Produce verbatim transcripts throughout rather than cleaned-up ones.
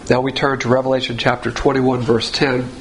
Now we turn to Revelation chapter twenty-one, verse ten.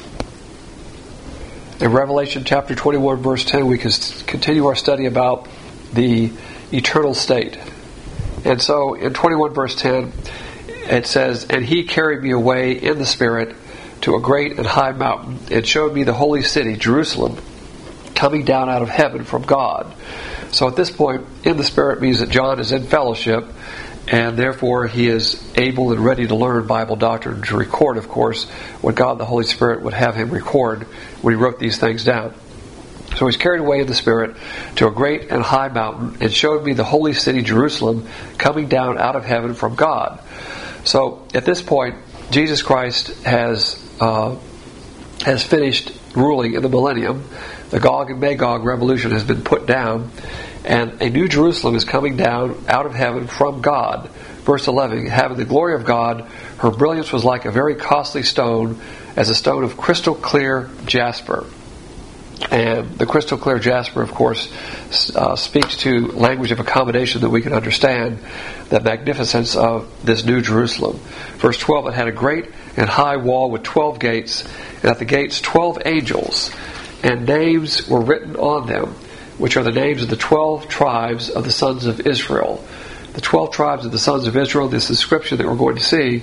In Revelation chapter twenty-one, verse ten, we can continue our study about the eternal state. And so in twenty-one, verse ten, it says, "And he carried me away in the Spirit to a great and high mountain, and showed me the holy city, Jerusalem, coming down out of heaven from God." So at this point, in the Spirit means that John is in fellowship, and therefore he is able and ready to learn Bible doctrine, to record, of course, what God the Holy Spirit would have him record when he wrote these things down. So he's carried away in the Spirit to a great and high mountain, and showed me the holy city Jerusalem coming down out of heaven from God. So at this point, Jesus Christ has uh, has finished ruling in the millennium. The Gog and Magog revolution has been put down, and a new Jerusalem is coming down out of heaven from God. Verse eleven, "Having the glory of God, her brilliance was like a very costly stone, as a stone of crystal clear jasper." And the crystal clear jasper, of course, uh, speaks to language of accommodation that we can understand the magnificence of this new Jerusalem. Verse twelve, "It had a great and high wall with twelve gates, and at the gates twelve angels, and names were written on them, which are the names of the twelve tribes of the sons of Israel." The twelve tribes of the sons of Israel, this inscription that we're going to see,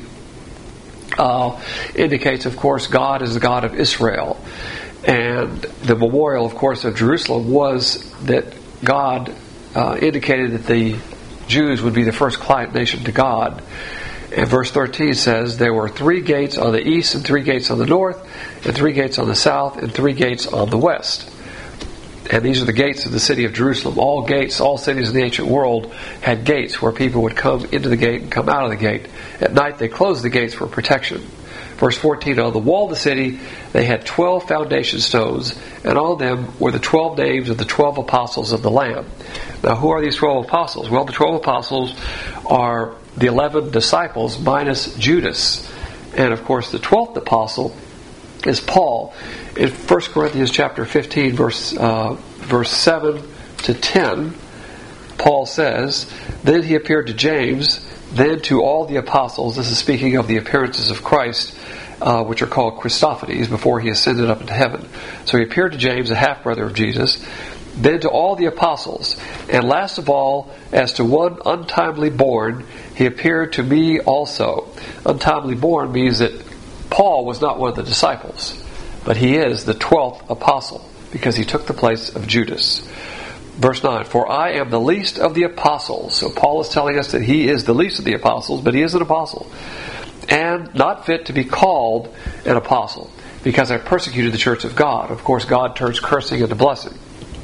uh, indicates, of course, God is the God of Israel. And the memorial, of course, of Jerusalem was that God uh, indicated that the Jews would be the first client nation to God. And verse thirteen says, "There were three gates on the east, and three gates on the north, and three gates on the south, and three gates on the west." And these are the gates of the city of Jerusalem. All gates, all cities in the ancient world had gates where people would come into the gate and come out of the gate. At night they closed the gates for protection. Verse fourteen, "On the wall of the city they had twelve foundation stones, and on them were the twelve names of the twelve apostles of the Lamb." Now, who are these twelve apostles? Well, the twelve apostles are the eleven disciples minus Judas. And, of course, the twelfth apostle is Paul. In First Corinthians chapter fifteen, verse, uh, verse seven to ten, Paul says, "Then he appeared to James, then to all the apostles." This is speaking of the appearances of Christ, uh, which are called Christophanies, before he ascended up into heaven. So he appeared to James, a half-brother of Jesus, then to all the apostles, and last of all, as to one untimely born, he appeared to me also. Untimely born means that Paul was not one of the disciples, but he is the twelfth apostle, because he took the place of Judas. Verse nine, "For I am the least of the apostles." So Paul is telling us that he is the least of the apostles, but he is an apostle. "And not fit to be called an apostle, because I persecuted the church of God." Of course, God turns cursing into blessing.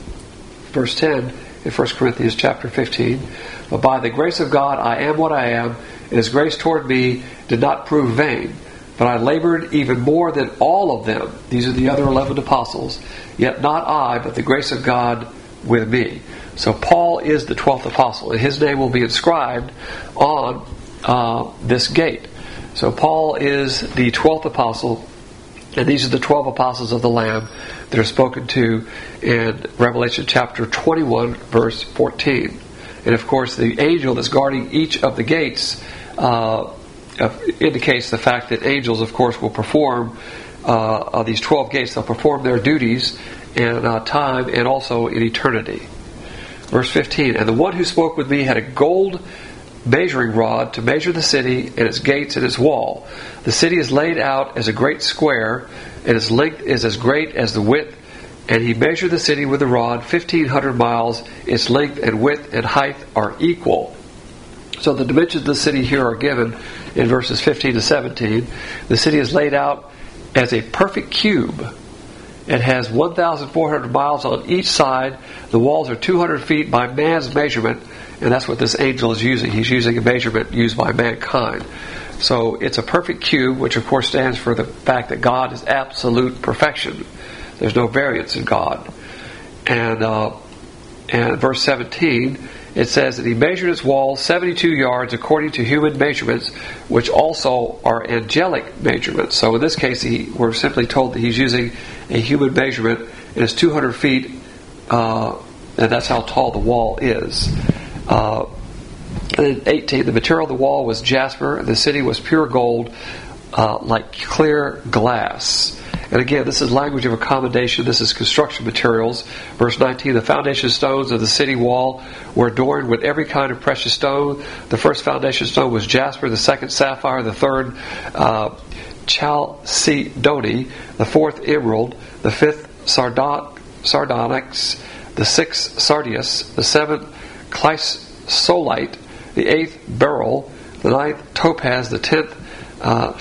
Verse ten in First Corinthians chapter fifteen, "But by the grace of God I am what I am, and His grace toward me did not prove vain. But I labored even more than all of them." These are the other eleven apostles. "Yet not I, but the grace of God with me." So Paul is the twelfth apostle, and his name will be inscribed on uh, this gate. So Paul is the twelfth apostle, and these are the twelve apostles of the Lamb that are spoken to in Revelation chapter twenty-one, verse fourteen. And of course, the angel that's guarding each of the gates uh, indicates the fact that angels, of course, will perform uh, on these twelve gates. They'll perform their duties in uh, time and also in eternity. Verse fifteen, "And the one who spoke with me had a gold measuring rod to measure the city and its gates and its wall. The city is laid out as a great square, and its length is as great as the width. And he measured the city with the rod, fifteen hundred miles. Its length and width and height are equal." So the dimensions of the city here are given in verses fifteen to seventeen. The city is laid out as a perfect cube. It has one thousand four hundred miles on each side. The walls are two hundred feet by man's measurement, and that's what this angel is using. He's using a measurement used by mankind. So it's a perfect cube, which of course stands for the fact that God is absolute perfection. There's no variance in God. And uh, and verse seventeen, it says that he measured its walls seventy-two yards according to human measurements, which also are angelic measurements. So in this case, he, we're simply told that he's using a human measurement, and it's two hundred feet, uh, and that's how tall the wall is. Uh, And then eighteen, the material of the wall was jasper, and the city was pure gold, uh, like clear glass. And again, this is language of accommodation. This is construction materials. Verse nineteen, the foundation stones of the city wall were adorned with every kind of precious stone. The first foundation stone was jasper, the second sapphire, the third uh, chalcedony, the fourth emerald, the fifth sardon- sardonyx, the sixth sardius, the seventh chrysolite, the eighth beryl, the ninth topaz, the tenth uh,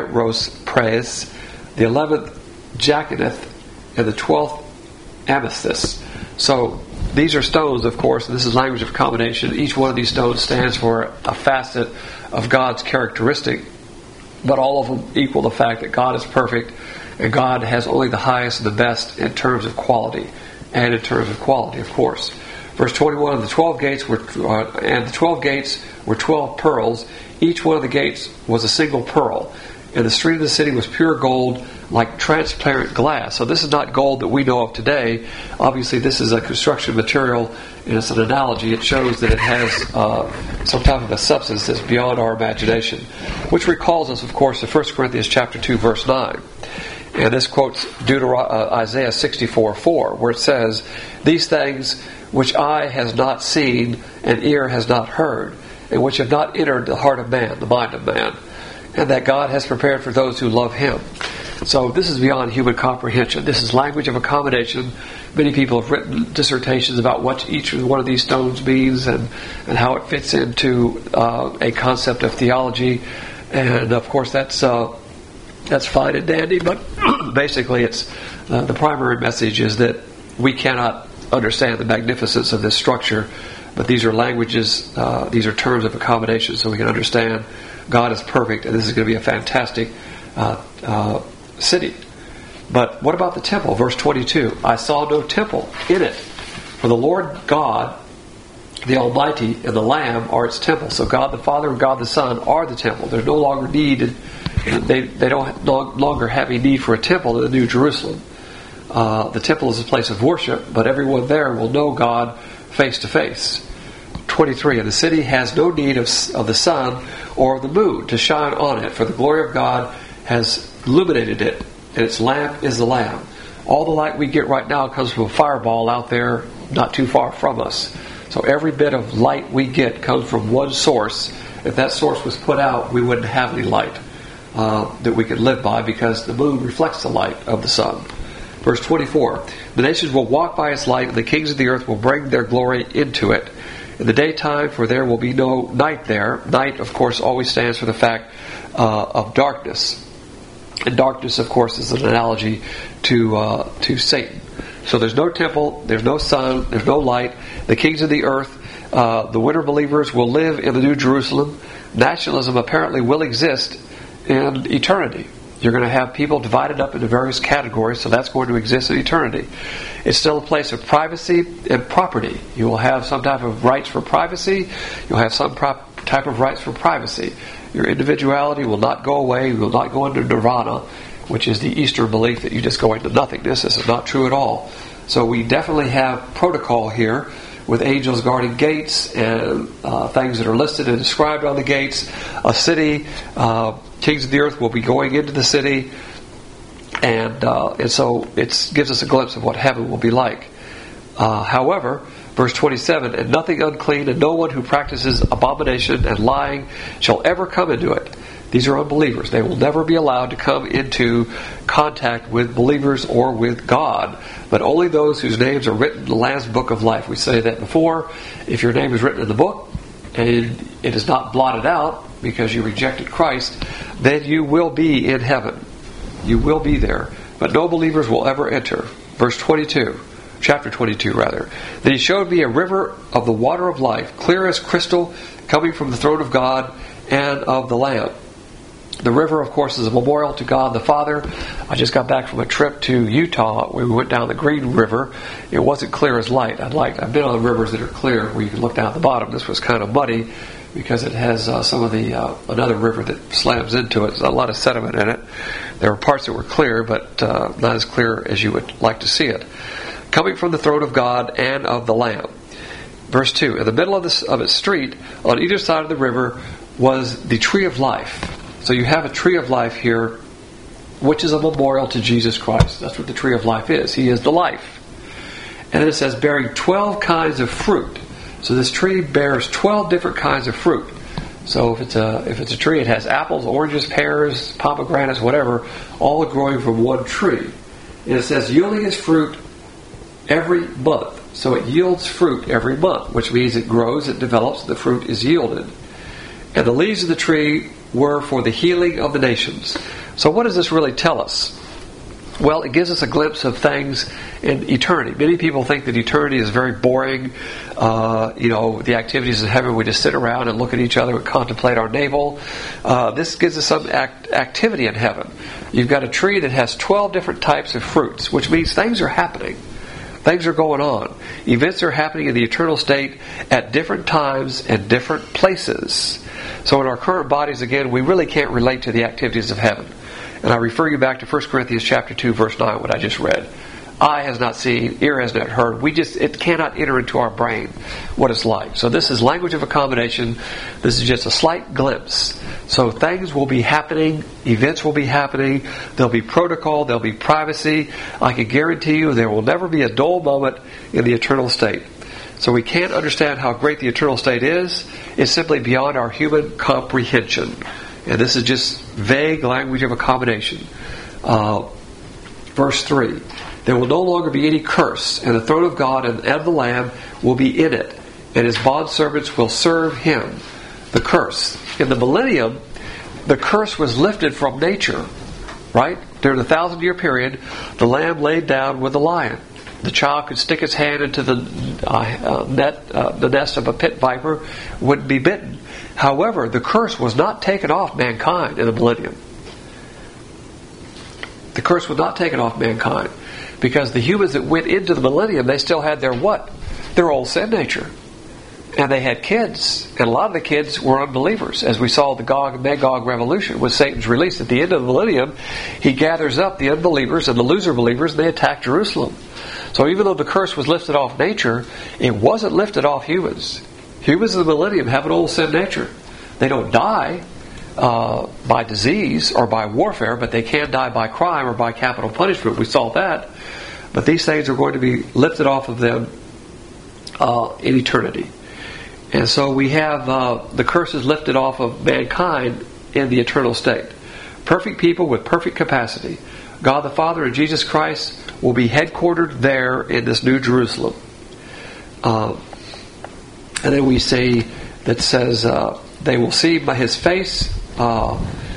chiroprase, the eleventh jacinth, and the twelfth amethyst. So these are stones, of course, and this is language of accommodation. Each one of these stones stands for a facet of God's characteristic, but all of them equal the fact that God is perfect, and God has only the highest and the best in terms of quality, and in terms of quality, of course. Verse twenty-one, the twelve gates were, uh, and the twelve gates were twelve pearls. Each one of the gates was a single pearl. And the street of the city was pure gold, like transparent glass. So this is not gold that we know of today. Obviously, this is a construction material, and it's an analogy. It shows that it has uh, some type of a substance that's beyond our imagination, which recalls us, of course, to First Corinthians chapter two, verse nine. And this quotes Deutero- uh, Isaiah sixty-four four, where it says, "These things which eye has not seen and ear has not heard, and which have not entered the heart of man," the mind of man, "and that God has prepared for those who love Him." So this is beyond human comprehension. This is language of accommodation. Many people have written dissertations about what each one of these stones means and, and how it fits into uh, a concept of theology. And of course that's uh, that's fine and dandy, but basically it's uh, the primary message is that we cannot understand the magnificence of this structure, but these are languages, uh, these are terms of accommodation so we can understand God is perfect, and this is going to be a fantastic uh, uh, city. But what about the temple? Verse twenty-two, "I saw no temple in it, for the Lord God, the Almighty, and the Lamb are its temple." So God the Father and God the Son are the temple. There's no longer need, they, they don't no longer have a need for a temple in the New Jerusalem. Uh, the temple is a place of worship, but everyone there will know God face to face. twenty-three, "And the city has no need of, of the sun or of the moon to shine on it, for the glory of God has illuminated it, and its lamp is the Lamb." All the light we get right now comes from a fireball out there not too far from us. So every bit of light we get comes from one source. If that source was put out, we wouldn't have any light uh, that we could live by, because the moon reflects the light of the sun. Verse twenty-four, "The nations will walk by its light, and the kings of the earth will bring their glory into it. In the daytime, for there will be no night there." Night, of course, always stands for the fact uh, of darkness. And darkness, of course, is an analogy to uh, to Satan. So there's no temple, there's no sun, there's no light. The kings of the earth, uh, the winter believers, will live in the New Jerusalem. Nationalism apparently will exist in eternity. You're going to have people divided up into various categories, so that's going to exist in eternity. It's still a place of privacy and property. You will have some type of rights for privacy. You'll have some prop- type of rights for privacy. Your individuality will not go away. You will not go into nirvana, which is the Eastern belief that you just go into nothingness. This is not true at all. So we definitely have protocol here with angels guarding gates and uh, things that are listed and described on the gates. A city, uh, kings of the earth will be going into the city, and uh, and so it gives us a glimpse of what heaven will be like. Uh, however, verse twenty-seven, "And nothing unclean, and no one who practices abomination and lying shall ever come into it." These are unbelievers. They will never be allowed to come into contact with believers or with God, but only those whose names are written in the Lamb's Book of Life. We say that before. If your name is written in the book and it is not blotted out because you rejected Christ, then you will be in heaven. You will be there. But no believers will ever enter. Verse twenty-two, chapter twenty-two rather. "Then he showed me a river of the water of life, clear as crystal, coming from the throne of God and of the Lamb." The river, of course, is a memorial to God the Father. I just got back from a trip to Utah where we went down the Green River. It wasn't clear as light. I'd like, I've been on rivers that are clear where you can look down at the bottom. This was kind of muddy because it has uh, some of the uh, another river that slams into it. There's a lot of sediment in it. There were parts that were clear, but uh, not as clear as you would like to see it. Coming from the throne of God and of the Lamb. verse two, in the middle of, this, of its street, on either side of the river, was the tree of life. So you have a tree of life here, which is a memorial to Jesus Christ. That's what the tree of life is. He is the life. And then it says, bearing twelve kinds of fruit. So this tree bears twelve different kinds of fruit. So if it's a if it's a tree, it has apples, oranges, pears, pomegranates, whatever, all growing from one tree. And it says, yielding its fruit every month. So it yields fruit every month, which means it grows, it develops, the fruit is yielded. And the leaves of the tree were for the healing of the nations. So what does this really tell us? Well, it gives us a glimpse of things in eternity. Many people think that eternity is very boring. Uh, you know, the activities in heaven, we just sit around and look at each other and contemplate our navel. Uh, this gives us some act- activity in heaven. You've got a tree that has twelve different types of fruits, which means things are happening. Things are going on. Events are happening in the eternal state at different times and different places. So in our current bodies, again, we really can't relate to the activities of heaven. And I refer you back to First Corinthians chapter two, verse nine, what I just read. Eye has not seen, ear has not heard. We just it cannot enter into our brain what it's like. So this is language of accommodation. This is just a slight glimpse. So things will be happening, events will be happening, there'll be protocol, there'll be privacy. I can guarantee you there will never be a dull moment in the eternal state. So we can't understand how great the eternal state is. It's simply beyond our human comprehension. And this is just vague language of accommodation. Uh, verse three. There will no longer be any curse, and the throne of God and of the Lamb will be in it, and his bondservants will serve him. The curse. In the millennium, the curse was lifted from nature. Right? During the thousand year period, the Lamb laid down with the lion. The child could stick its hand into the uh, net, uh, the nest of a pit viper, wouldn't be bitten. However, the curse was not taken off mankind in the millennium. The curse was not taken off mankind. Because the humans that went into the millennium, they still had their what? Their old sin nature. And they had kids. And a lot of the kids were unbelievers. As we saw the Gog and Magog revolution with Satan's release at the end of the millennium, he gathers up the unbelievers and the loser believers and they attack Jerusalem. So even though the curse was lifted off nature, it wasn't lifted off humans. Humans in the millennium have an old sin nature. They don't die uh, by disease or by warfare, but they can die by crime or by capital punishment. We saw that. But these things are going to be lifted off of them uh, in eternity. And so we have uh, the curses lifted off of mankind in the eternal state. Perfect people with perfect capacity. God the Father and Jesus Christ will be headquartered there in this New Jerusalem. Uh, and then we see that says uh, they will see by his face. Uh,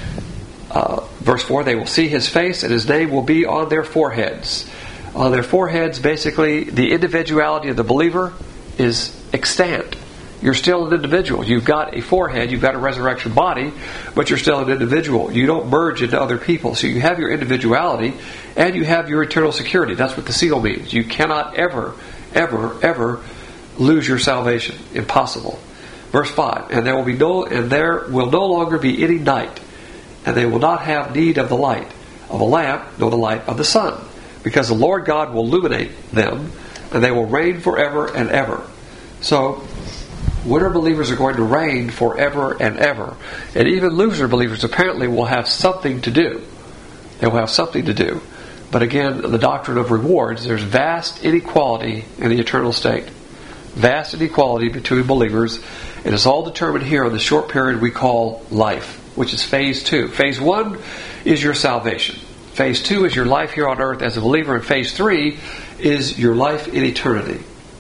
uh, verse four, they will see his face and his name will be on their foreheads. On their foreheads, basically, the individuality of the believer is extant. You're still an individual. You've got a forehead, you've got a resurrection body, but you're still an individual. You don't merge into other people. So you have your individuality and you have your eternal security. That's what the seal means. You cannot ever, ever, ever lose your salvation. Impossible. Verse five, and there will be no and there will no longer be any night, and they will not have need of the light of a lamp, nor the light of the sun. Because the Lord God will illuminate them, and they will reign forever and ever. So, winter believers are going to reign forever and ever. And even loser believers apparently will have something to do. They will have something to do. But again, the doctrine of rewards, there's vast inequality in the eternal state. Vast inequality between believers. And it's all determined here on the short period we call life, which is phase two. Phase one is your salvation. Phase two is your life here on earth as a believer, and phase three is your life in eternity.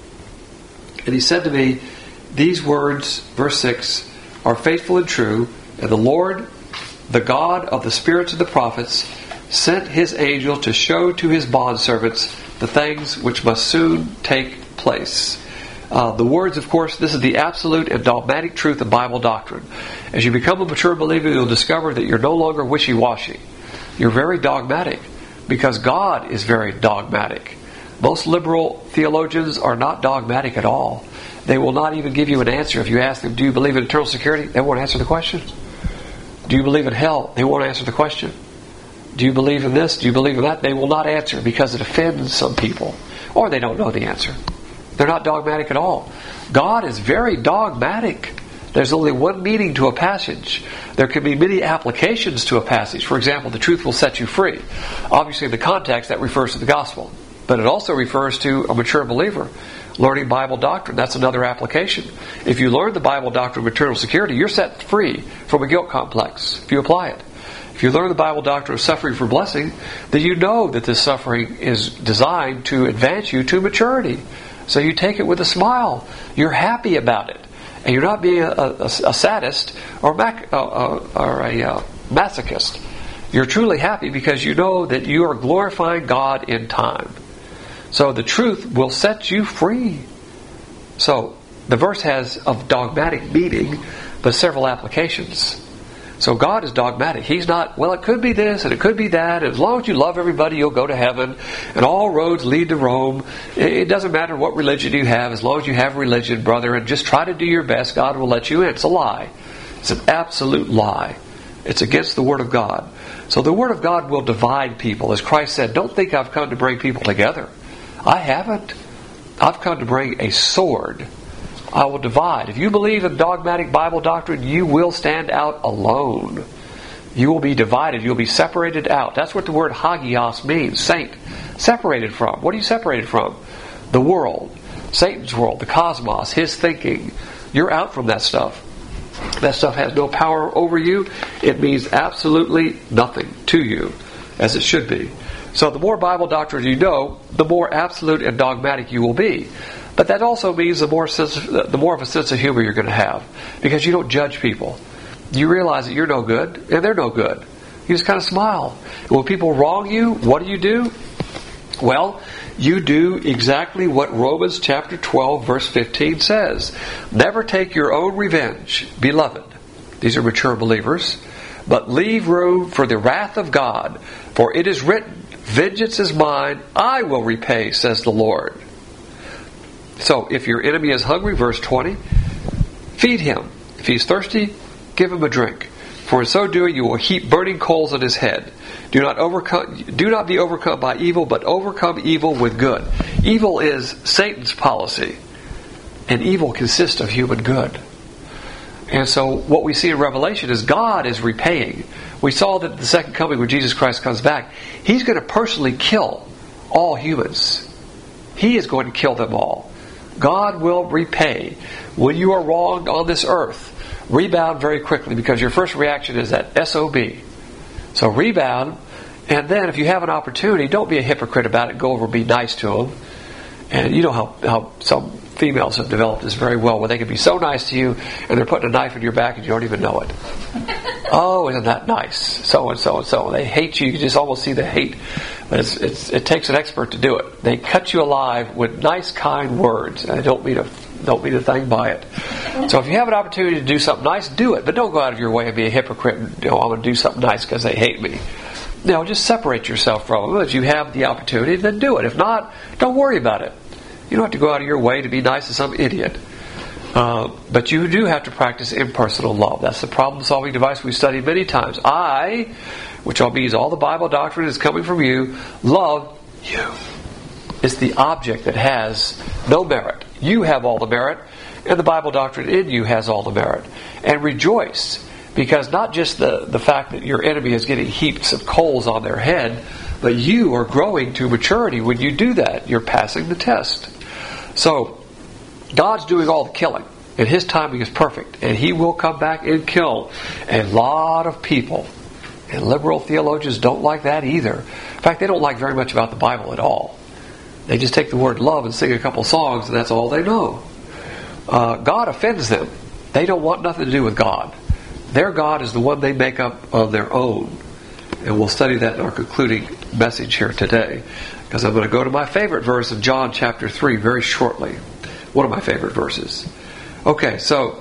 And he said to me, these words, verse six, are faithful and true, and the Lord, the God of the spirits of the prophets, sent his angel to show to his bondservants the things which must soon take place. Uh, the words, of course, this is the absolute and dogmatic truth of Bible doctrine. As you become a mature believer, you'll discover that you're no longer wishy-washy. You're very dogmatic, because God is very dogmatic. Most liberal theologians are not dogmatic at all. They will not even give you an answer. If you ask them, do you believe in eternal security? They won't answer the question. Do you believe in hell? They won't answer the question. Do you believe in this? Do you believe in that? They will not answer because it offends some people. Or they don't know the answer. They're not dogmatic at all. God is very dogmatic. There's only one meaning to a passage. There can be many applications to a passage. For example, the truth will set you free. Obviously, in the context, that refers to the gospel. But it also refers to a mature believer learning Bible doctrine. That's another application. If you learn the Bible doctrine of eternal security, you're set free from a guilt complex if you apply it. If you learn the Bible doctrine of suffering for blessing, then you know that this suffering is designed to advance you to maturity. So you take it with a smile. You're happy about it. And you're not being a, a, a sadist or, mac, uh, uh, or a uh, masochist. You're truly happy because you know that you are glorifying God in time. So the truth will set you free. So the verse has a dogmatic meaning, but several applications. So God is dogmatic. He's not, well, it could be this and it could be that. And as long as you love everybody, you'll go to heaven. And all roads lead to Rome. It doesn't matter what religion you have. As long as you have religion, brother, and just try to do your best, God will let you in. It's a lie. It's an absolute lie. It's against the Word of God. So the Word of God will divide people. As Christ said, don't think I've come to bring people together. I haven't. I've come to bring a sword. I will divide. If you believe in dogmatic Bible doctrine, you will stand out alone. You will be divided. You'll be separated out. That's what the word hagios means. Saint. Separated from. What are you separated from? The world. Satan's world. The cosmos. His thinking. You're out from that stuff. That stuff has no power over you. It means absolutely nothing to you, as it should be. So the more Bible doctrine you know, the more absolute and dogmatic you will be. But that also means the more sense, the more of a sense of humor you're going to have, because you don't judge people. You realize that you're no good and they're no good. You just kind of smile. And when people wrong you, what do you do? Well, you do exactly what Romans chapter twelve verse fifteen says. Never take your own revenge, beloved. These are mature believers. But leave room for the wrath of God, for it is written, vengeance is mine, I will repay, says the Lord. So, if your enemy is hungry, verse twenty, feed him. If he's thirsty, give him a drink. For in so doing, you will heap burning coals on his head. Do not overcome. Do not be overcome by evil, but overcome evil with good. Evil is Satan's policy, and evil consists of human good. And so, what we see in Revelation is God is repaying. We saw that at the second coming, when Jesus Christ comes back, He's going to personally kill all humans. He is going to kill them all. God will repay. When you are wronged on this earth, rebound very quickly, because your first reaction is that S O B. So rebound, and then if you have an opportunity, don't be a hypocrite about it. Go over and be nice to them. And you know how, how some females have developed this very well, where they can be so nice to you, and they're putting a knife in your back and you don't even know it. Oh, isn't that nice? So and so and so. They hate you. You can just almost see the hate. But it's, it's, it takes an expert to do it. They cut you alive with nice, kind words. And I don't mean a don't mean a thing by it. So if you have an opportunity to do something nice, do it. But don't go out of your way and be a hypocrite and, you know, I'm going to do something nice because they hate me. No, just separate yourself from them. If you have the opportunity, then do it. If not, don't worry about it. You don't have to go out of your way to be nice to some idiot. Uh, but you do have to practice impersonal love. That's the problem-solving device we've studied many times. I, which all means all the Bible doctrine is coming from you, love you. It's the object that has no merit. You have all the merit, and the Bible doctrine in you has all the merit. And rejoice, because not just the, the fact that your enemy is getting heaps of coals on their head, but you are growing to maturity when you do that. You're passing the test. So, God's doing all the killing, and His timing is perfect, and He will come back and kill a lot of people. And liberal theologians don't like that either. In fact, they don't like very much about the Bible at all. They just take the word love and sing a couple songs, and that's all they know. Uh, God offends them. They don't want nothing to do with God. Their God is the one they make up of their own. And we'll study that in our concluding message here today, because I'm going to go to my favorite verse in John chapter three very shortly. One of my favorite verses. Okay, so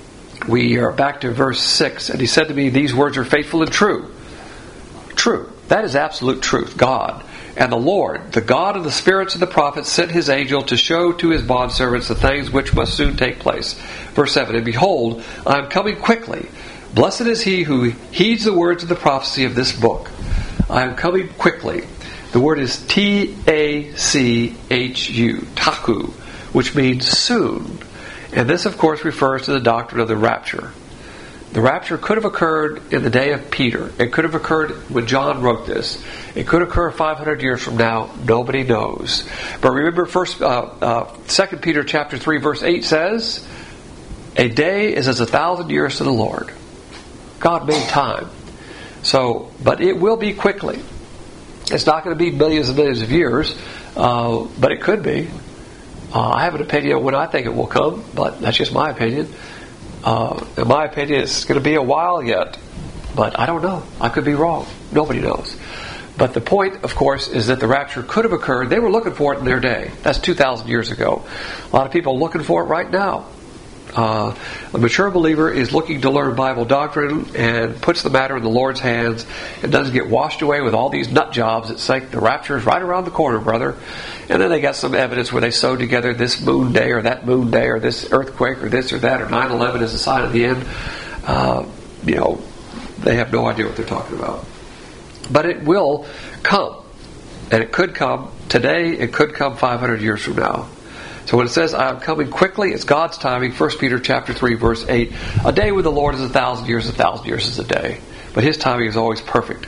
we are back to verse six. And He said to me, these words are faithful and true. True. That is absolute truth. God. And the Lord, the God of the spirits of the prophets, sent His angel to show to His bondservants the things which must soon take place. Verse seven, and behold, I am coming quickly. Blessed is he who heeds the words of the prophecy of this book. I am coming quickly. The word is T A C H U, taku, which means soon. And this, of course, refers to the doctrine of the rapture. The rapture could have occurred in the day of Peter. It could have occurred when John wrote this. It could occur five hundred years from now. Nobody knows. But remember, first, uh, uh, Second Peter chapter three, verse eight says, "A day is as a thousand years to the Lord." God made time. So, but it will be quickly. It's not going to be millions and millions of years, uh, but it could be. Uh, I have an opinion on when I think it will come, but that's just my opinion. Uh, in my opinion, it's going to be a while yet, but I don't know. I could be wrong. Nobody knows. But the point, of course, is that the rapture could have occurred. They were looking for it in their day. That's two thousand years ago. A lot of people are looking for it right now. Uh, a mature believer is looking to learn Bible doctrine and puts the matter in the Lord's hands and doesn't get washed away with all these nut jobs that say the rapture is right around the corner, brother. And then they got some evidence where they sewed together this moon day or that moon day or this earthquake or this or that or nine eleven as a sign of the end. Uh, you know, they have no idea what they're talking about. But it will come. And it could come today. It could come five hundred years from now. So when it says, "I am coming quickly," it's God's timing. First Peter chapter three, verse eight. A day with the Lord is a thousand years. A thousand years is a day. But His timing is always perfect.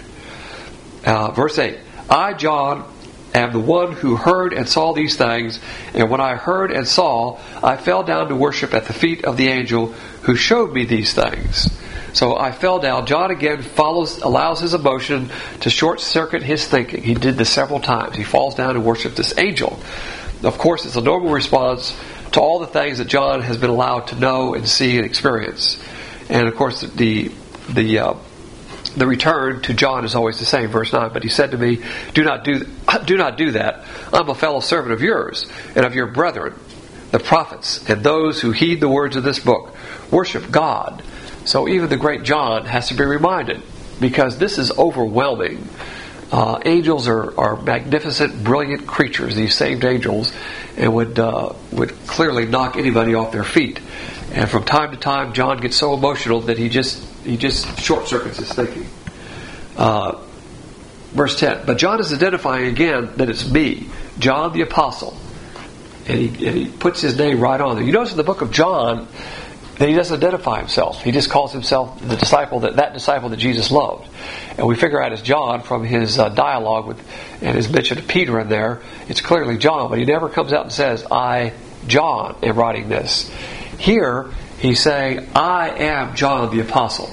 Uh, verse eight. "I, John, am the one who heard and saw these things. And when I heard and saw, I fell down to worship at the feet of the angel who showed me these things." So I fell down. John again follows, allows his emotion to short circuit his thinking. He did this several times. He falls down to worship this angel. Of course, it's a normal response to all the things that John has been allowed to know and see and experience. And of course, the the uh, the return to John is always the same. Verse nine. "But he said to me, do not do do not do that. I'm a fellow servant of yours and of your brethren, the prophets, and those who heed the words of this book. Worship God." So even the great John has to be reminded, because this is overwhelming. Uh, angels are, are magnificent, brilliant creatures, these saved angels, and would uh, would clearly knock anybody off their feet. And from time to time, John gets so emotional that he just he just short circuits his thinking. Uh, verse ten. But John is identifying again that it's me, John the Apostle, and he and he puts his name right on there. You notice in the book of John that he doesn't identify himself. He just calls himself the disciple that that disciple that Jesus loved. And we figure out it's John from his uh, dialogue with and his mention of Peter in there. It's clearly John, but he never comes out and says, "I, John, am writing this." Here, he's saying, "I am John the Apostle,"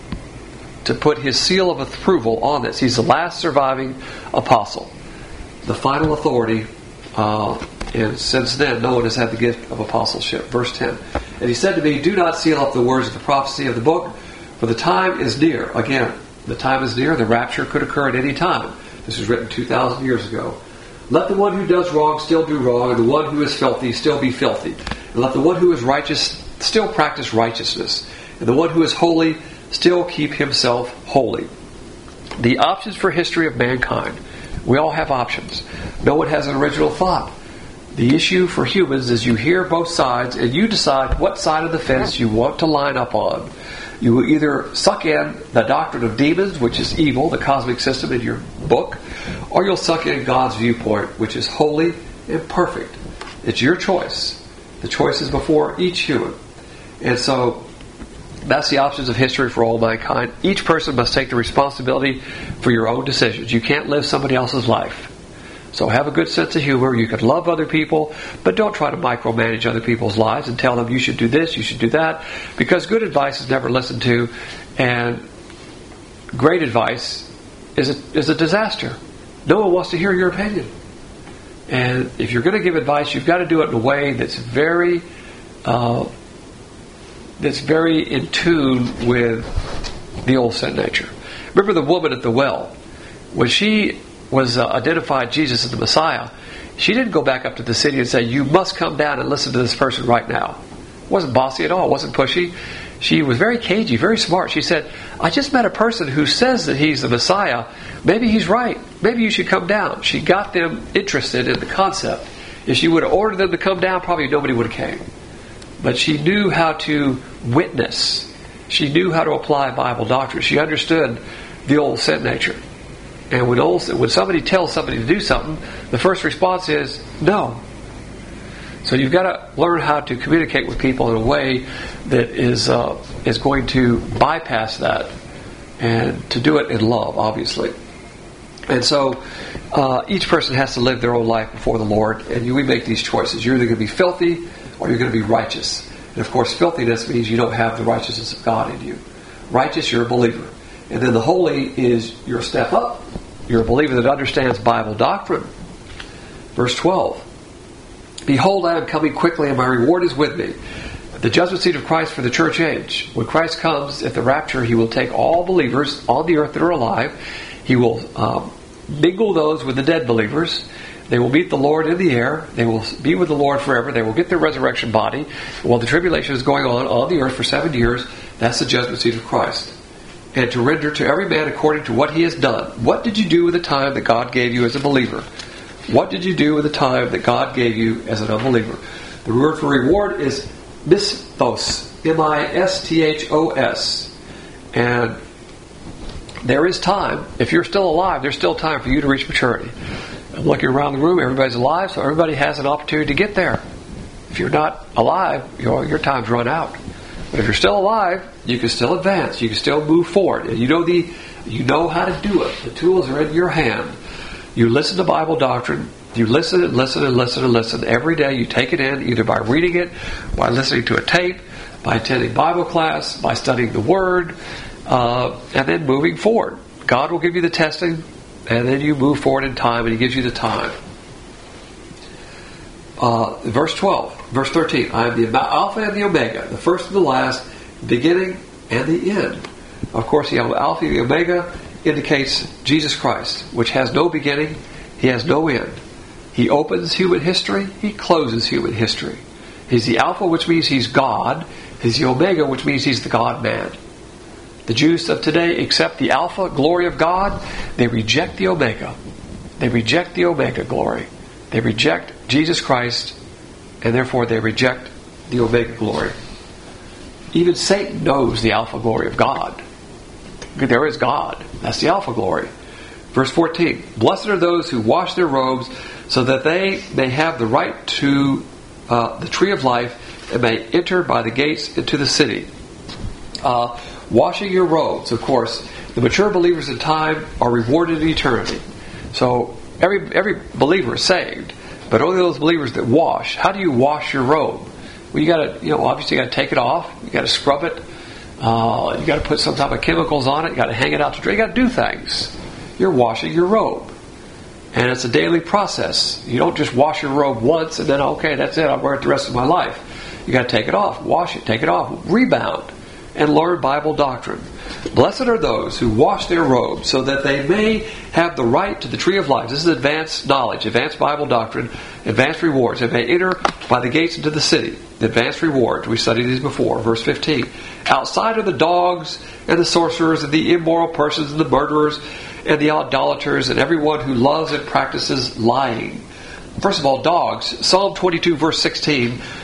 to put his seal of approval on this. He's the last surviving apostle, the final authority. Uh, and since then, no one has had the gift of apostleship. Verse ten. "And he said to me, do not seal up the words of the prophecy of the book, for the time is near." Again, the time is near. The rapture could occur at any time. This was written two thousand years ago. "Let the one who does wrong still do wrong, and the one who is filthy still be filthy. And let the one who is righteous still practice righteousness. And the one who is holy still keep himself holy." The options for history of mankind. We all have options. No one has an original thought. The issue for humans is you hear both sides and you decide what side of the fence you want to line up on. You will either suck in the doctrine of demons, which is evil, the cosmic system in your book, or you'll suck in God's viewpoint, which is holy and perfect. It's your choice. The choice is before each human. And so that's the options of history for all mankind. Each person must take the responsibility for your own decisions. You can't live somebody else's life. So have a good sense of humor. You can love other people, but don't try to micromanage other people's lives and tell them you should do this, you should do that, because good advice is never listened to, and great advice is a, is a disaster. No one wants to hear your opinion. And if you're going to give advice, you've got to do it in a way that's very uh, that's very in tune with the old sin nature. Remember the woman at the well. When she was uh, identified Jesus as the Messiah, she didn't go back up to the city and say, "You must come down and listen to this person right now." It wasn't bossy at all. It wasn't pushy. She was very cagey, very smart. She said, "I just met a person who says that he's the Messiah. Maybe he's right. Maybe you should come down." She got them interested in the concept. If she would have ordered them to come down, probably nobody would have came. But she knew how to witness. She knew how to apply Bible doctrine. She understood the old sin nature. And when, old, when somebody tells somebody to do something, the first response is no. So you've got to learn how to communicate with people in a way that is uh, is going to bypass that, and to do it in love, obviously. And so uh, each person has to live their own life before the Lord, and you, we make these choices. You're either going to be filthy or you're going to be righteous. And of course, filthiness means you don't have the righteousness of God in you. Righteous, you're a believer. And then the holy is you're a step up. You're a believer that understands Bible doctrine. Verse twelve. Behold, I am coming quickly, and my reward is with me. The judgment seat of Christ for the church age. When Christ comes at the rapture, He will take all believers on the earth that are alive. He will um, mingle those with the dead believers. They will meet the Lord in the air. They will be with the Lord forever. They will get their resurrection body. While the tribulation is going on on the earth for seven years, that's the judgment seat of Christ. And to render to every man according to what he has done. What did you do with the time that God gave you as a believer? What did you do with the time that God gave you as an unbeliever? The word for reward is misthos. M I S T H O S. And there is time. If you're still alive, there's still time for you to reach maturity. I'm looking around the room, everybody's alive, so everybody has an opportunity to get there. If you're not alive, your, your time's run out. But if you're still alive, you can still advance. You can still move forward. And you know the, you know how to do it. The tools are in your hand. You listen to Bible doctrine. You listen and listen and listen and listen. Every day you take it in, either by reading it, by listening to a tape, by attending Bible class, by studying the Word, uh, and then moving forward. God will give you the testing, and then you move forward in time, and He gives you the time. Uh, verse twelve, verse thirteen. I am the Alpha and the Omega, the first and the last, the beginning and the end. Of course, the Alpha and the Omega indicates Jesus Christ, which has no beginning, He has no end. He opens human history, He closes human history. He's the Alpha, which means He's God. He's the Omega, which means He's the God-man. The Jews of today accept the Alpha, glory of God. They reject the Omega. They reject the Omega glory. They reject Jesus Christ, and therefore they reject the Omega glory. Even Satan knows the Alpha glory of God. There is God. That's the Alpha glory. Verse fourteen. Blessed are those who wash their robes, so that they may have the right to uh, the tree of life, and may enter by the gates into the city. Uh, washing your robes, of course, the mature believers in time are rewarded in eternity. So every every believer is saved, but only those believers that wash. How do you wash your robe? Well, you got to, you know, obviously you got to take it off. You got to scrub it. Uh, you got to put some type of chemicals on it. You got to hang it out to dry. You got to do things. You're washing your robe, and it's a daily process. You don't just wash your robe once and then okay, that's it. I'll wear it the rest of my life. You got to take it off, wash it, take it off, rebound, and learn Bible doctrine. Blessed are those who wash their robes, so that they may have the right to the tree of life. This is advanced knowledge, advanced Bible doctrine, advanced rewards. They may enter by the gates into the city. Advanced rewards. We studied these before. Verse fifteen. Outside are the dogs and the sorcerers and the immoral persons and the murderers and the idolaters and everyone who loves and practices lying. First of all, dogs. Psalm twenty-two verse sixteen.